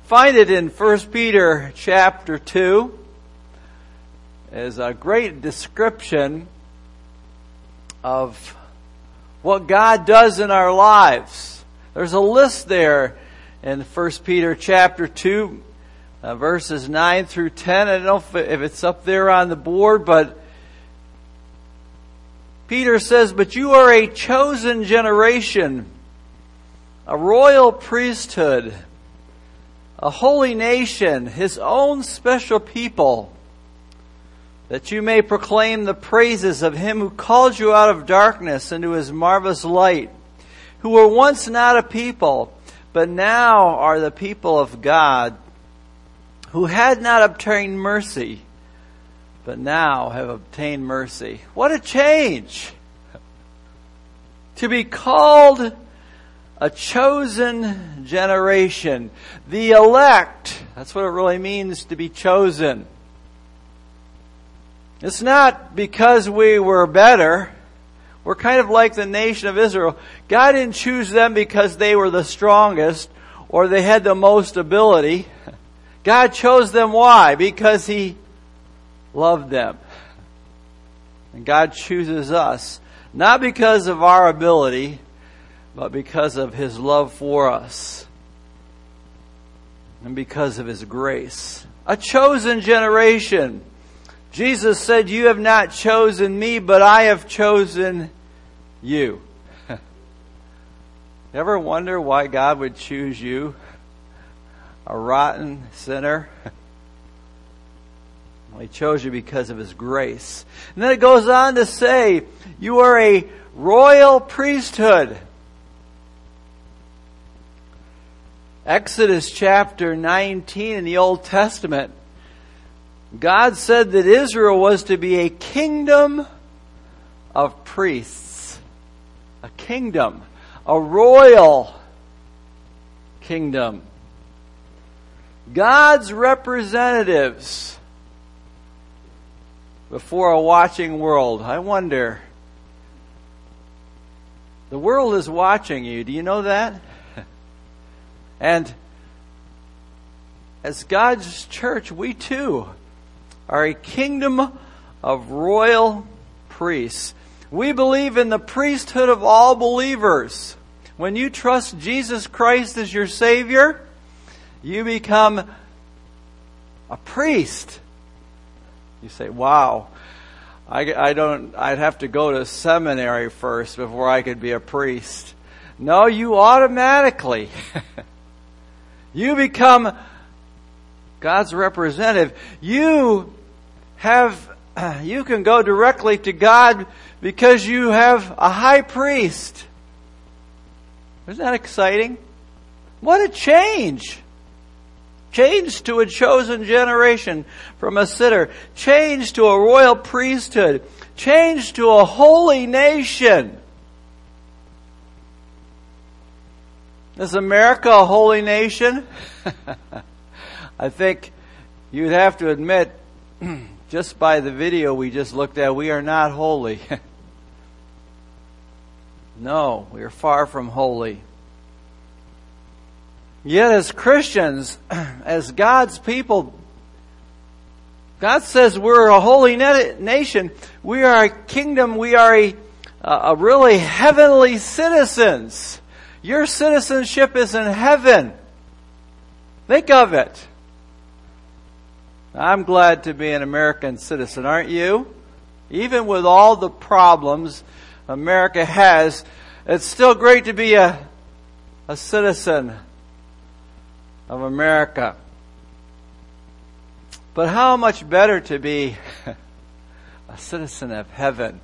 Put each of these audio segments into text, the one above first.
Find it in 1 Peter chapter 2. Is a great description of what God does in our lives. There's a list there in 1 Peter chapter 2, verses 9 through 10. I don't know if it's up there on the board, but Peter says, "But you are a chosen generation, a royal priesthood, a holy nation, His own special people, that you may proclaim the praises of Him who called you out of darkness into His marvelous light, who were once not a people, but now are the people of God, who had not obtained mercy, but now have obtained mercy." What a change! To be called a chosen generation. The elect. That's what it really means to be chosen. It's not because we were better. We're kind of like the nation of Israel. God didn't choose them because they were the strongest or they had the most ability. God chose them. Why? Because He loved them. And God chooses us not because of our ability, but because of His love for us and because of His grace. A chosen generation. Jesus said, "You have not chosen me, but I have chosen you." Ever wonder why God would choose you, a rotten sinner? Well, He chose you because of His grace. And then it goes on to say, you are a royal priesthood. Exodus chapter 19 in the Old Testament, God said that Israel was to be a kingdom of priests. A kingdom. A royal kingdom. God's representatives before a watching world. I wonder, the world is watching you. Do you know that? And as God's church, we too are a kingdom of royal priests. We believe in the priesthood of all believers. When you trust Jesus Christ as your Savior, you become a priest. You say, "Wow, I'd have to go to seminary first before I could be a priest." No, you automatically, you become God's representative. You can go directly to God because you have a high priest. Isn't that exciting? What a change! Change to a chosen generation from a sinner. Change to a royal priesthood. Change to a holy nation. Is America a holy nation? I think you'd have to admit, just by the video we just looked at, we are not holy. No, we are far from holy. Yet as Christians, as God's people, God says we're a holy nation. We are a kingdom. We are a really heavenly citizens. Your citizenship is in heaven. Think of it. I'm glad to be an American citizen, aren't you? Even with all the problems America has, it's still great to be a citizen of America. But how much better to be a citizen of heaven.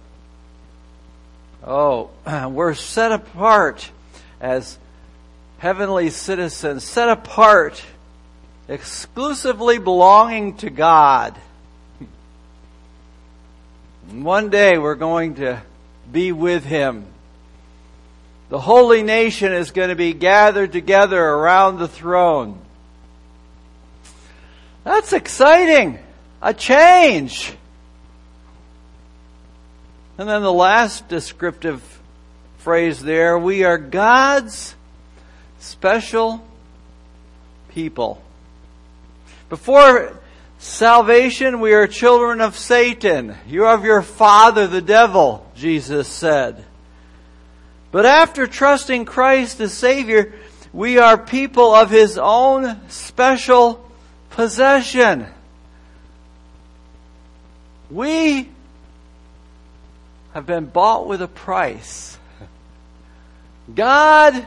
Oh, we're set apart as heavenly citizens, set apart, exclusively belonging to God. And one day we're going to be with Him. The holy nation is going to be gathered together around the throne. That's exciting. A change. And then the last descriptive phrase there, we are God's special people. Before salvation, we are children of Satan. You are of your father, the devil, Jesus said. But after trusting Christ as Savior, we are people of His own special possession. We have been bought with a price. God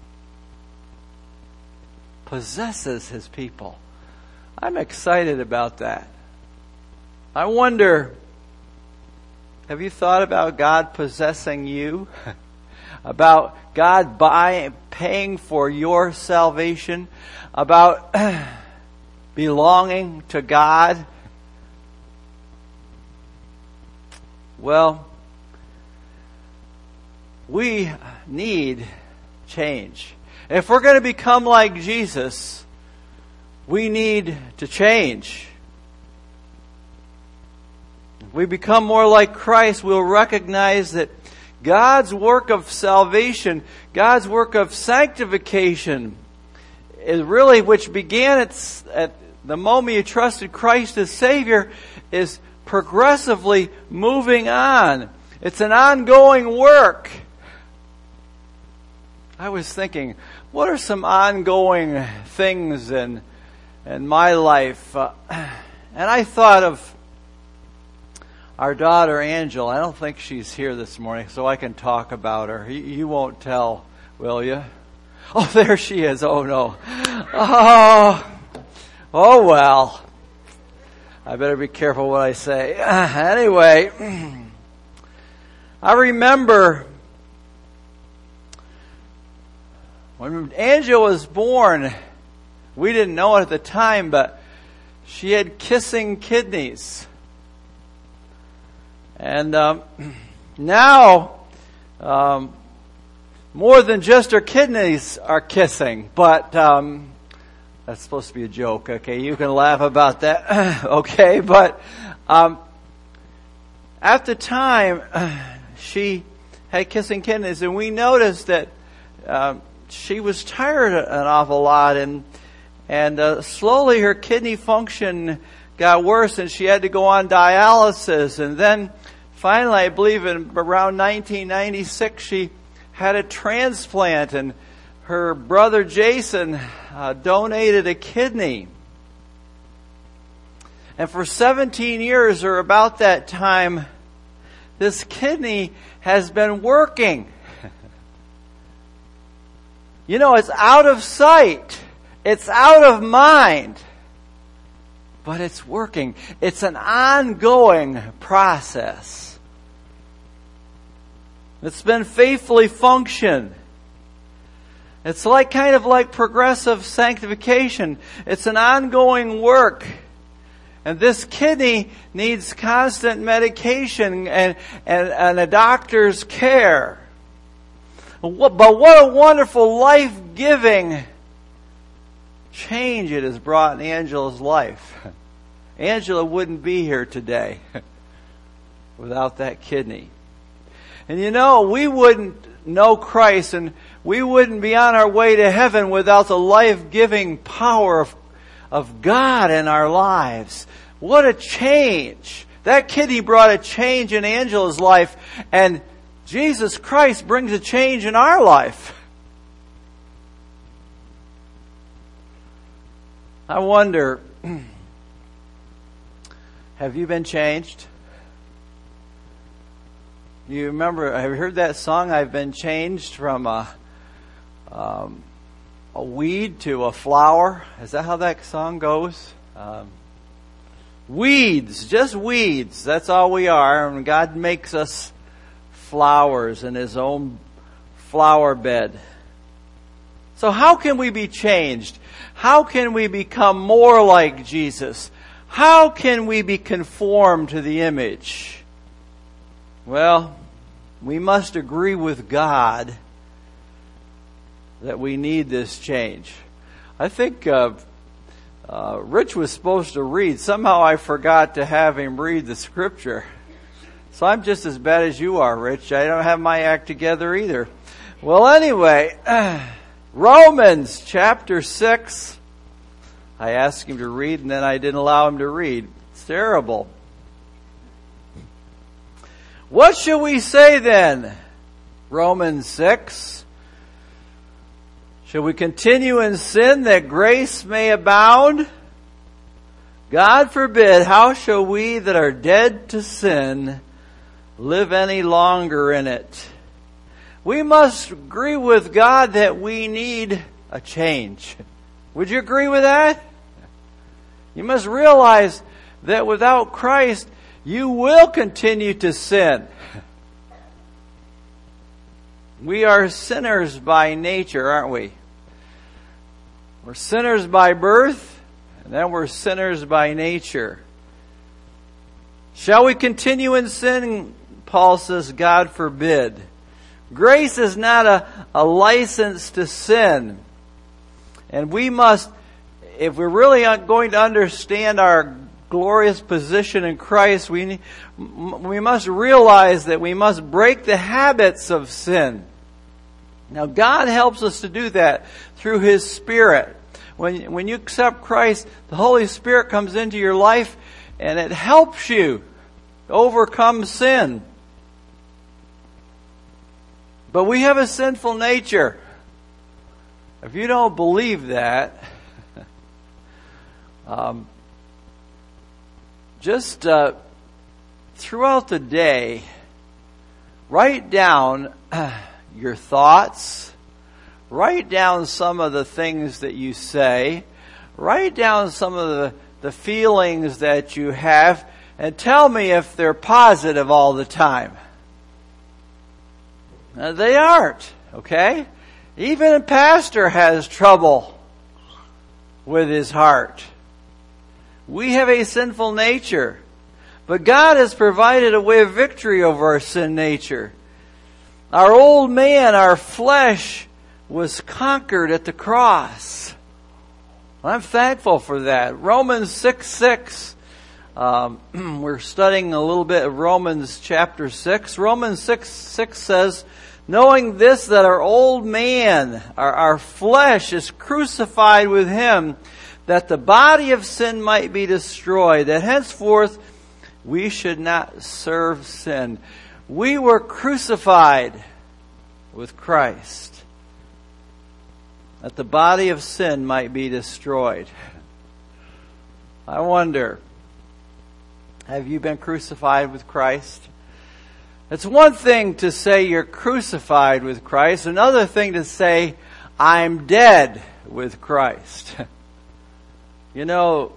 possesses His people. I'm excited about that. I wonder, have you thought about God possessing you? About God paying for your salvation? About belonging to God? Well, we need change. If we're going to become like Jesus, we need to change. If we become more like Christ, we'll recognize that God's work of salvation, God's work of sanctification, is really, which began at the moment you trusted Christ as Savior, is progressively moving on. It's an ongoing work. I was thinking, what are some ongoing things in my life? And I thought of our daughter, Angela. I don't think she's here this morning, so I can talk about her. You won't tell, will you? Oh, there she is. Oh, no. Oh well. I better be careful what I say. Anyway, I remember when Angela was born, we didn't know it at the time, but she had kissing kidneys. And now, more than just her kidneys are kissing, but that's supposed to be a joke, okay? You can laugh about that, okay? But at the time, she had kissing kidneys, and we noticed that she was tired an awful lot, and slowly her kidney function got worse, and she had to go on dialysis. And then finally, I believe in around 1996, she had a transplant, and her brother Jason donated a kidney. And for 17 years, or about that time, this kidney has been working. You know, it's out of sight. It's out of mind. But it's working. It's an ongoing process. It's been faithfully functioned. It's kind of like progressive sanctification. It's an ongoing work. And this kidney needs constant medication and a doctor's care. But what a wonderful, life-giving change it has brought in Angela's life. Angela wouldn't be here today without that kidney. And you know, we wouldn't know Christ, and we wouldn't be on our way to heaven without the life-giving power of God in our lives. What a change. That kidney brought a change in Angela's life, and Jesus Christ brings a change in our life. I wonder, have you been changed? You remember, have you heard that song, I've been changed from a weed to a flower? Is that how that song goes? Weeds, just weeds. That's all we are. And God makes us flowers in His own flower bed. So how can we be changed? How can we become more like Jesus? How can we be conformed to the image? Well, we must agree with God that we need this change. I think Rich was supposed to read. Somehow I forgot to have him read the scripture. So I'm just as bad as you are, Rich. I don't have my act together either. Well, anyway, Romans chapter 6. I asked him to read, and then I didn't allow him to read. It's terrible. What shall we say then? Romans 6. Shall we continue in sin that grace may abound? God forbid. How shall we that are dead to sin live any longer in it? We must agree with God that we need a change. Would you agree with that? You must realize that without Christ, you will continue to sin. We are sinners by nature, aren't we? We're sinners by birth, and then we're sinners by nature. Shall we continue in sin? Paul says, God forbid. Grace is not a license to sin. And we must, if we're really going to understand our glorious position in Christ, we must realize that we must break the habits of sin. Now, God helps us to do that through His Spirit. When you accept Christ, the Holy Spirit comes into your life and it helps you overcome sin. But we have a sinful nature. If you don't believe that, just throughout the day, write down your thoughts. Write down some of the things that you say. Write down some of the feelings that you have, and tell me if they're positive all the time. They aren't, okay? Even a pastor has trouble with his heart. We have a sinful nature, but God has provided a way of victory over our sin nature. Our old man, our flesh, was conquered at the cross. I'm thankful for that. Romans 6:6. We're studying a little bit of Romans chapter 6. Romans 6:6 says, knowing this, that our old man, our flesh, is crucified with Him, that the body of sin might be destroyed, that henceforth we should not serve sin. We were crucified with Christ, that the body of sin might be destroyed. I wonder, have you been crucified with Christ? It's one thing to say you're crucified with Christ, another thing to say, I'm dead with Christ. You know,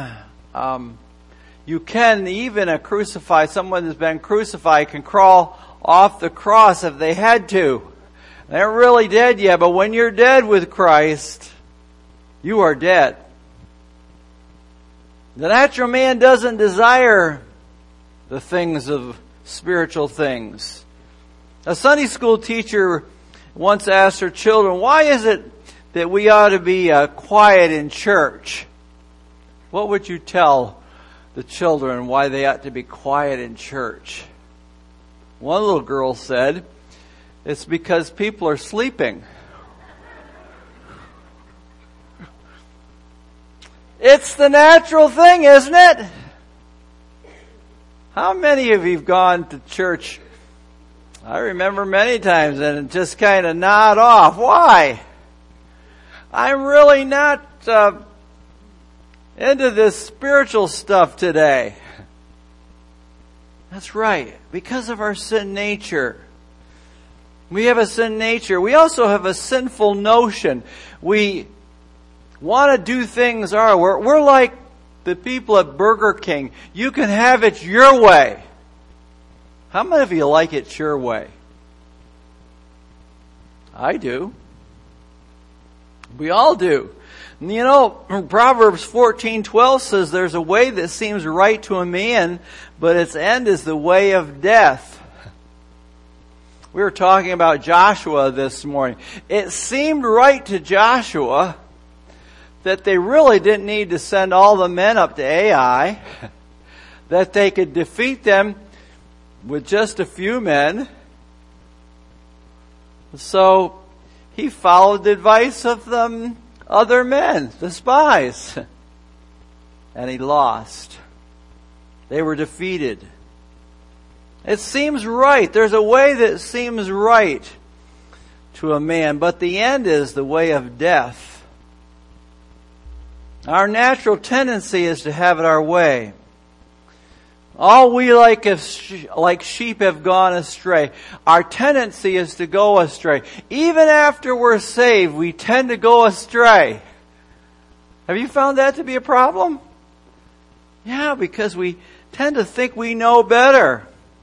you can, even someone who's been crucified can crawl off the cross if they had to. They aren't really dead yet, but when you're dead with Christ, you are dead. The natural man doesn't desire the things of spiritual things. A Sunday school teacher once asked her children, why is it that we ought to be quiet in church? What would you tell the children why they ought to be quiet in church? One little girl said, it's because people are sleeping. It's the natural thing, isn't it? How many of you have gone to church? I remember many times and just kind of nod off. Why? I'm really not into this spiritual stuff today. That's right. Because of our sin nature. We have a sin nature. We also have a sinful notion. We want to do things our way. We're like the people at Burger King. You can have it your way. How many of you like it your way? I do. We all do. And you know, Proverbs 14:12 says there's a way that seems right to a man, but its end is the way of death. We were talking about Joshua this morning. It seemed right to Joshua that they really didn't need to send all the men up to Ai, that they could defeat them with just a few men. So he followed the advice of other men, the spies. And he lost. They were defeated. It seems right. There's a way that seems right to a man, but the end is the way of death. Our natural tendency is to have it our way. All we like sheep have gone astray. Our tendency is to go astray. Even after we're saved, we tend to go astray. Have you found that to be a problem? Yeah, because we tend to think we know better.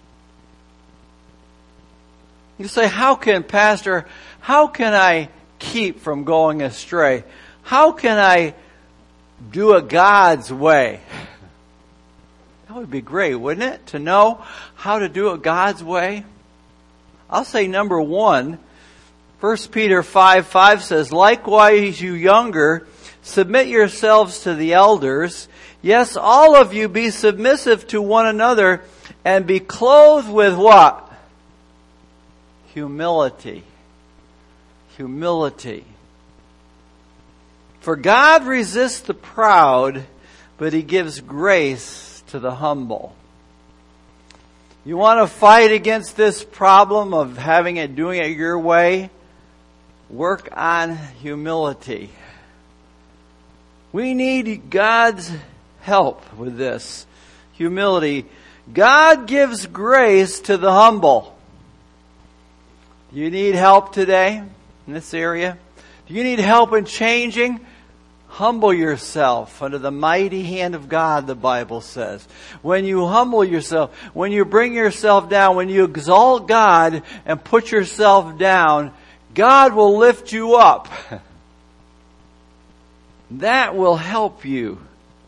You say, Pastor, how can I keep from going astray? How can I do it God's way? That would be great, wouldn't it? To know how to do it God's way. I'll say number one, 1 Peter 5:5 says, likewise you younger, submit yourselves to the elders. Yes, all of you be submissive to one another and be clothed with what? Humility. Humility. For God resists the proud, but He gives grace to the humble. You want to fight against this problem of doing it your way? Work on humility. We need God's help with this. Humility. God gives grace to the humble. Do you need help today in this area? Do you need help in changing? Humble yourself under the mighty hand of God, the Bible says. When you humble yourself, when you bring yourself down, when you exalt God and put yourself down, God will lift you up. That will help you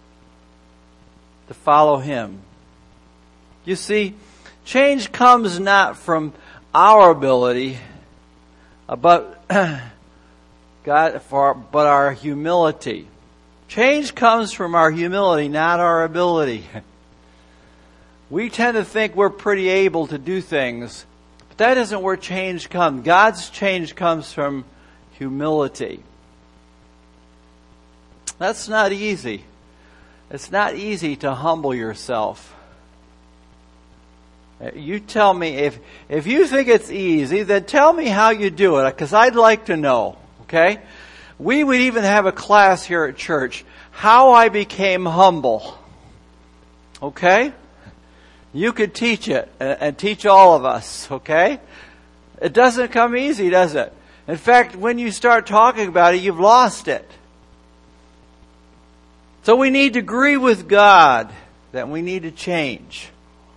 to follow Him. You see, change comes not from our ability, but our humility. Change comes from our humility, not our ability. We tend to think we're pretty able to do things, but that isn't where change comes. God's change comes from humility. That's not easy. It's not easy to humble yourself. You tell me, if you think it's easy, then tell me how you do it, because I'd like to know, okay? We would even have a class here at church, how I became humble. Okay? You could teach it, and teach all of us, okay? It doesn't come easy, does it? In fact, when you start talking about it, you've lost it. So we need to agree with God that we need to change.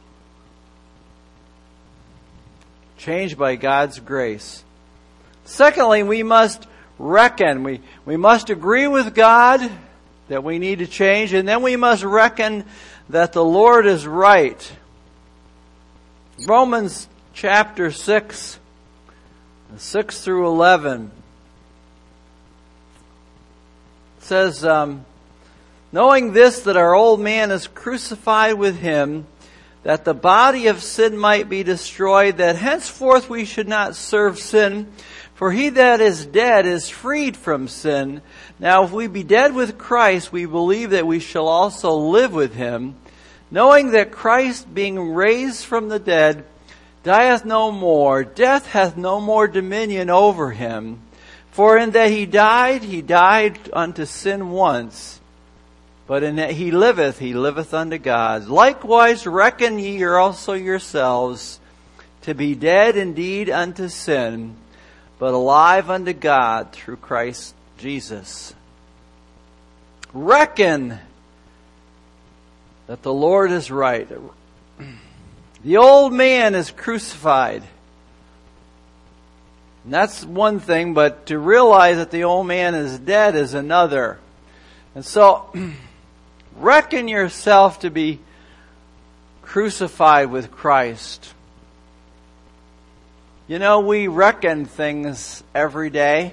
Change by God's grace. Secondly, we must reckon. We must agree with God that we need to change, and then we must reckon that the Lord is right. Romans chapter 6, 6 through 11 says, knowing this, that our old man is crucified with Him, that the body of sin might be destroyed, that henceforth we should not serve sin. For he that is dead is freed from sin. Now if we be dead with Christ, we believe that we shall also live with Him, knowing that Christ, being raised from the dead, dieth no more. Death hath no more dominion over Him. For in that he died unto sin once. But in that he liveth unto God. Likewise reckon ye also yourselves to be dead indeed unto sin, but alive unto God through Christ Jesus. Reckon that the Lord is right. The old man is crucified. And that's one thing, but to realize that the old man is dead is another. And so, reckon yourself to be crucified with Christ. You know, we reckon things every day.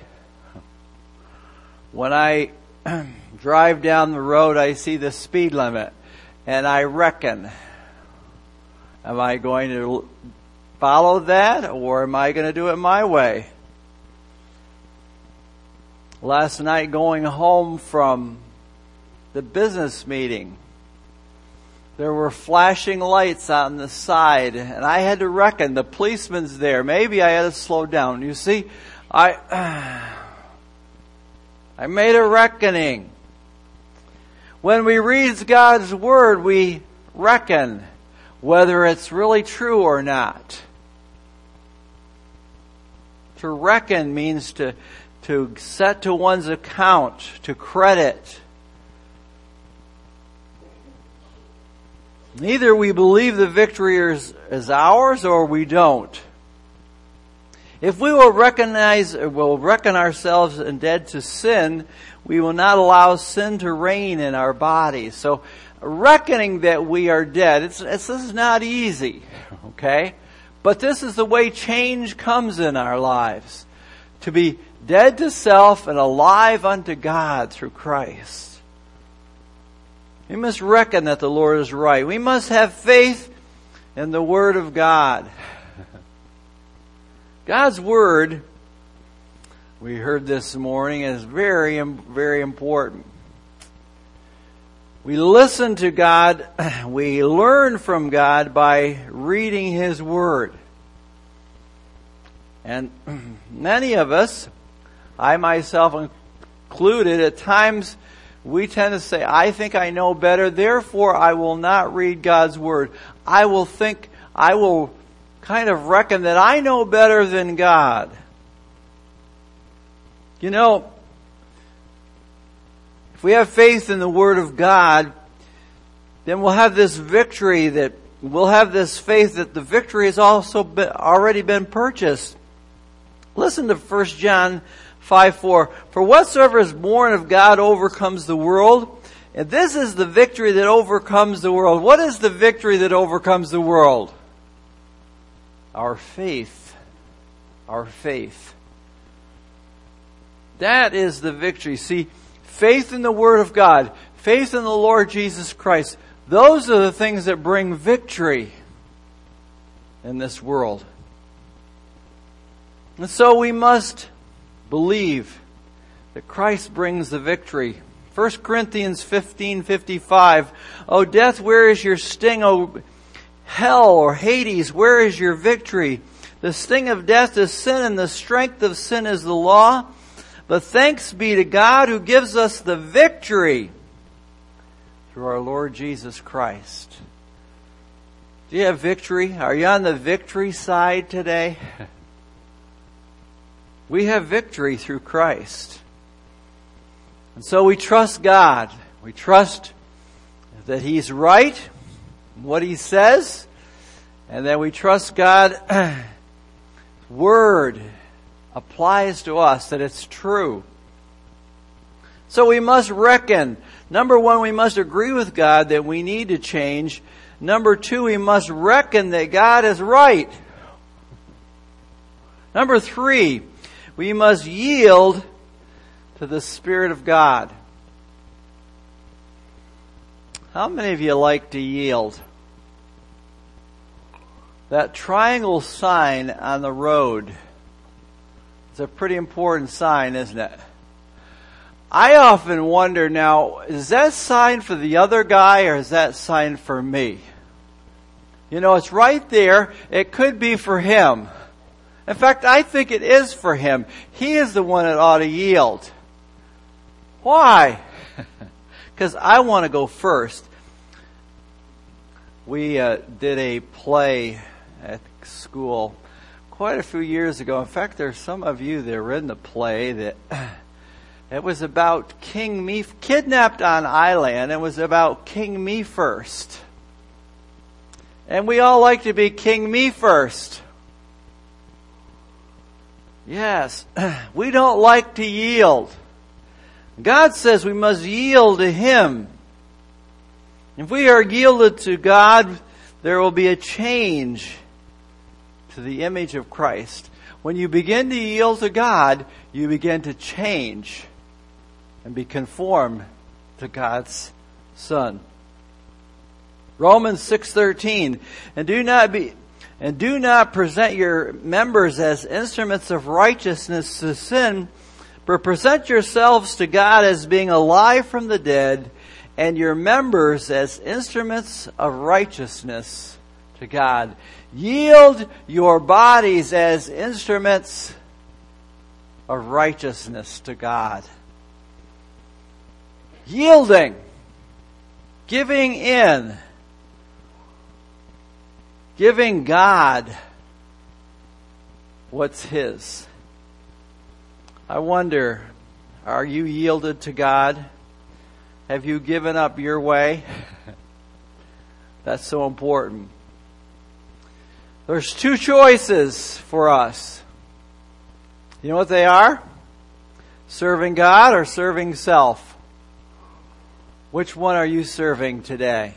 When I drive down the road, I see the speed limit, and I reckon, am I going to follow that, or am I going to do it my way? Last night going home from the business meeting, there were flashing lights on the side, and I had to reckon, the policeman's there. Maybe I had to slow down. You see, I made a reckoning. When we read God's Word, we reckon whether it's really true or not. To reckon means to set to one's account, to credit. Either we believe the victory is ours or we don't. If we will reckon ourselves dead to sin, we will not allow sin to reign in our bodies. So, reckoning that we are dead, this is not easy, okay? But this is the way change comes in our lives. To be dead to self and alive unto God through Christ. We must reckon that the Lord is right. We must have faith in the Word of God. God's Word, we heard this morning, is very, very important. We listen to God, we learn from God by reading His Word. And many of us, I myself included, at times we tend to say, I think I know better, therefore I will not read God's Word. I will kind of reckon that I know better than God. You know, if we have faith in the Word of God, then we'll have this victory we'll have this faith that the victory has also already been purchased. Listen to 1 John 5:4. For whatsoever is born of God overcomes the world. And this is the victory that overcomes the world. What is the victory that overcomes the world? Our faith. Our faith. That is the victory. See, faith in the Word of God, faith in the Lord Jesus Christ, those are the things that bring victory in this world. And so we must believe that Christ brings the victory. 1 Corinthians 15:55. O death, where is your sting? O hell or Hades, where is your victory? The sting of death is sin, and the strength of sin is the law. But thanks be to God who gives us the victory through our Lord Jesus Christ. Do you have victory? Are you on the victory side today? We have victory through Christ. And so we trust God. We trust that He's right in what He says. And that we trust God's Word applies to us, that it's true. So we must reckon. Number one, we must agree with God that we need to change. Number two, we must reckon that God is right. Number three, we must yield to the Spirit of God. How many of you like to yield? That triangle sign on the road is a pretty important sign, isn't it? I often wonder now, is that sign for the other guy or is that sign for me? You know, it's right there. It could be for him. In fact, I think it is for him. He is the one that ought to yield. Why? Because I want to go first. We did a play at school quite a few years ago. In fact, there's some of you that are in the play that it was about King Me, kidnapped on island. It was about King Me First. And we all like to be King Me First. Yes, we don't like to yield. God says we must yield to Him. If we are yielded to God, there will be a change to the image of Christ. When you begin to yield to God, you begin to change and be conformed to God's Son. Romans 6:13, and do not present your members as instruments of righteousness to sin, But present yourselves to God as being alive from the dead, and your members as instruments of righteousness to God. Yield your bodies as instruments of righteousness to God. Yielding, giving in, giving God what's His. I wonder, are you yielded to God? Have you given up your way? That's so important. There's two choices for us. You know what they are? Serving God or serving self. Which one are you serving today?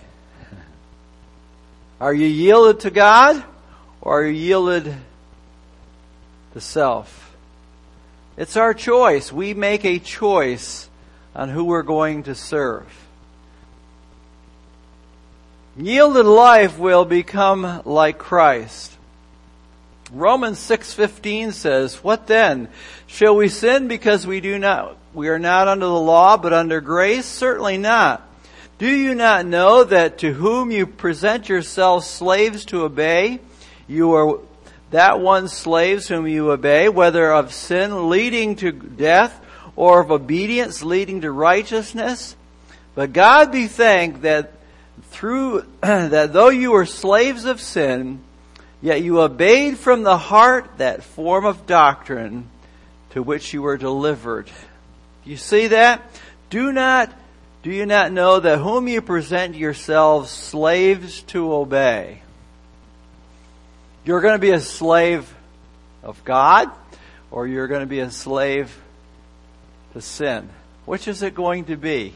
Are you yielded to God or are you yielded to self? It's our choice. We make a choice on who we're going to serve. Yielded life will become like Christ. Romans 6:15 says, "What then? Shall we sin because we are not under the law but under grace? Certainly not. Do you not know that to whom you present yourselves slaves to obey, you are that one slaves whom you obey, whether of sin leading to death or of obedience leading to righteousness? But God be thanked that though you were slaves of sin, yet you obeyed from the heart that form of doctrine to which you were delivered." You see that? Do you not know that whom you present yourselves slaves to obey? You're going to be a slave of God, or you're going to be a slave to sin. Which is it going to be?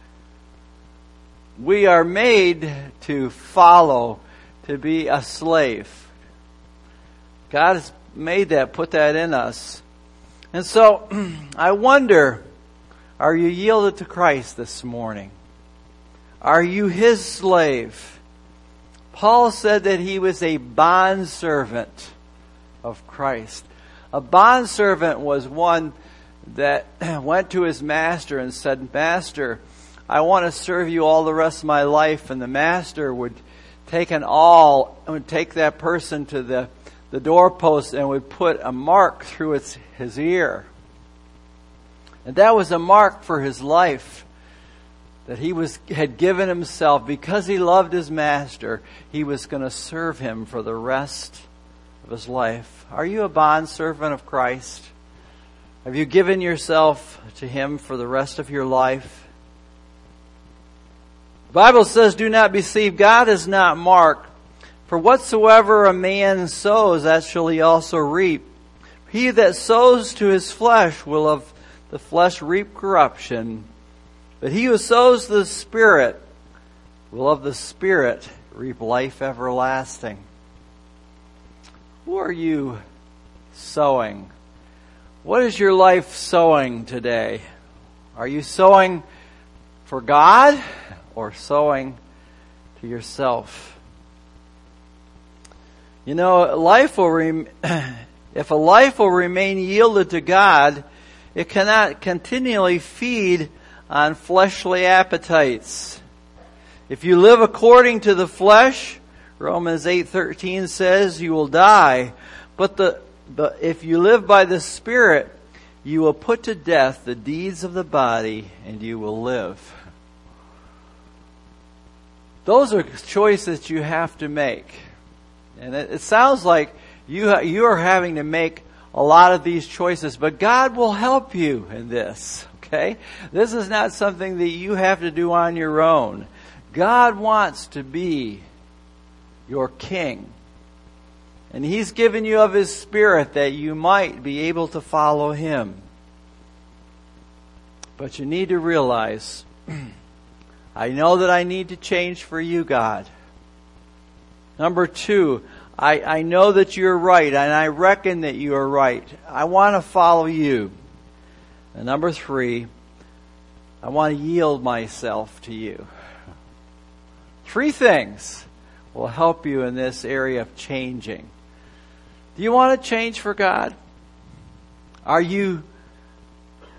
We are made to follow, to be a slave. God has made that, put that in us. And so, I wonder, are you yielded to Christ this morning? Are you His slave? Paul said that he was a bondservant of Christ. A bondservant was one that went to his master and said, "Master, I want to serve you all the rest of my life." And the master would take that person to the doorpost and would put a mark through his ear. And that was a mark for his life, that he had given himself because he loved his master. He was going to serve him for the rest of his life. Are you a bondservant of Christ? Have you given yourself to Him for the rest of your life? The Bible says, "Do not be deceived. God is not mocked. For whatsoever a man sows, that shall he also reap. He that sows to his flesh will of the flesh reap corruption. But he who sows to the Spirit will of the Spirit reap life everlasting." Who are you sowing? What is your life sowing today? Are you sowing for God or sowing to yourself? You know, if a life will remain yielded to God, it cannot continually feed on fleshly appetites. If you live according to the flesh, Romans 8:13 says, you will die. But if you live by the Spirit, you will put to death the deeds of the body, and you will live. Those are choices you have to make. And it sounds like you are having to make a lot of these choices, but God will help you in this, okay? This is not something that you have to do on your own. God wants to be your King. And He's given you of His Spirit that you might be able to follow Him. But you need to realize, I know that I need to change for you, God. Number 2, I know that you're right, and I reckon that you are right. I want to follow you. And number 3, I want to yield myself to you. 3 things will help you in this area of changing. Do you want to change for God? Are you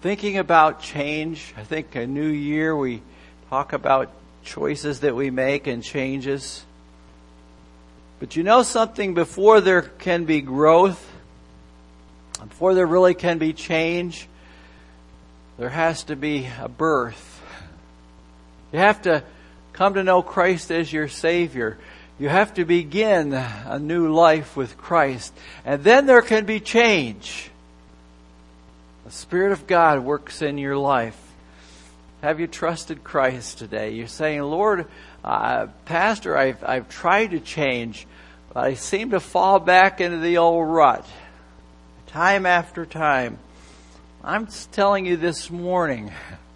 thinking about change. I think a new year we talk about choices that we make and changes. But you know something, before there can be growth, before there really can be change, there has to be a birth. You have to come to know Christ as your Savior. You have to begin a new life with Christ. And then there can be change. The Spirit of God works in your life. Have you trusted Christ today? You're saying, Lord, Pastor, I've tried to change, but I seem to fall back into the old rut. Time after time. I'm just telling you this morning,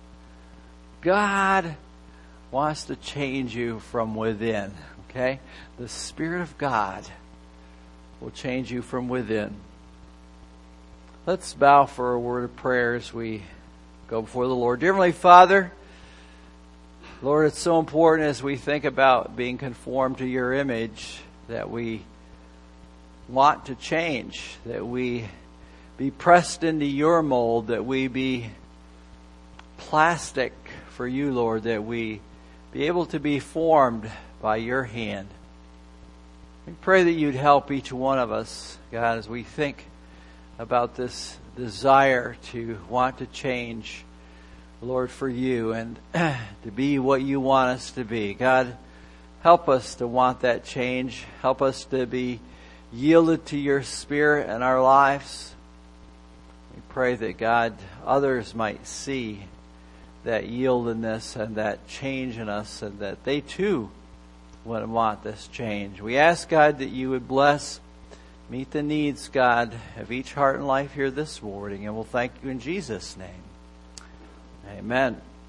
God wants to change you from within. Okay? The Spirit of God will change you from within. Let's bow for a word of prayer as we go before the Lord. Dear Heavenly Father, Lord, it's so important as we think about being conformed to your image that we want to change, that we be pressed into your mold, that we be plastic for you, Lord, that we be able to be formed by your hand. We pray that you'd help each one of us, God, as we think about this desire to want to change, Lord, for you and to be what you want us to be. God, help us to want that change. Help us to be yielded to your Spirit in our lives. We pray that, God, others might see that yieldedness and that change in us, and that they too would want this change. We ask, God, that you would bless, meet the needs, God, of each heart and life here this morning, and we'll thank you in Jesus' name. Amen.